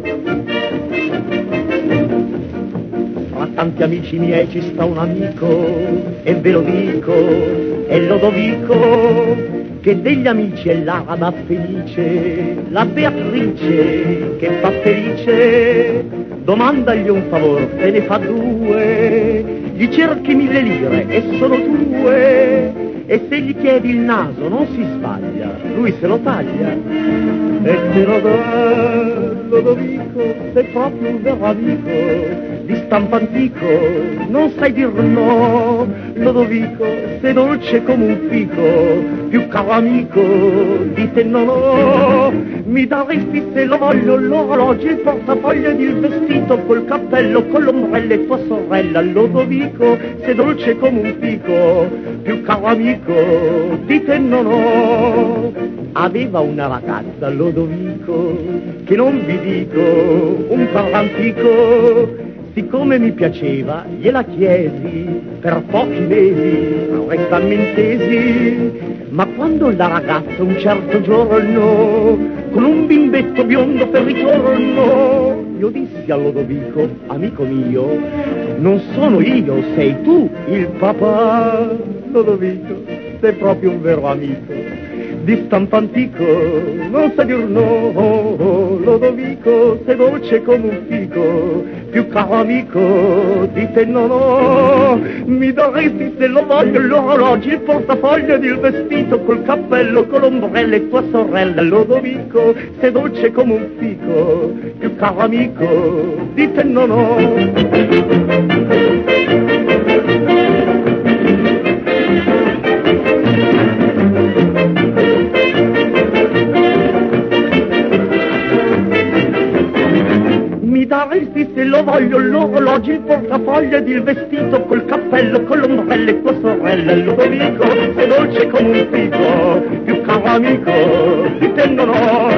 Fra tanti amici miei ci sta un amico, e ve lo dico, è Lodovico, che degli amici è l'araba felice, la Beatrice che fa felice. Domandagli un favor, te ne fa due, gli cerchi 1000 lire e sono tue, e se gli chiedi il naso non si sbaglia, lui se lo taglia e te lo dà. Lodovico, sei proprio un vero amico, di stampo antico, non sai dir no. Lodovico, sei dolce come un fico, più caro amico di te non ho. Mi daresti se lo voglio l'orologio, il portafoglio ed il vestito, col cappello, con l'ombrello e tua sorella. Lodovico, sei dolce come un fico, più caro amico di te non ho. Aveva una ragazza Lodovico, che non vi dico, un parlantico. Siccome mi piaceva, gliela chiesi, per pochi mesi restammo intesi. Ma quando la ragazza un certo giorno, con un bimbetto biondo per ritorno, io dissi a Lodovico, amico mio, non sono io, sei tu il papà. Lodovico, sei proprio un vero amico, di stampo antico, non sai dir no. Lodovico, sei dolce come un fico, più caro amico di te non ho. Mi daresti se lo voglio l'orologio, il portafoglio ed il vestito, col cappello, con l'ombrello e tua sorella. Lodovico, sei dolce come un fico, più caro amico di te non ho. Mi daresti se lo voglio l'orologio, il portafoglio ed il vestito, col cappello, con l'ombrello e tua sorella. Lodovico, sei dolce come un fico, più caro amico di te non ho.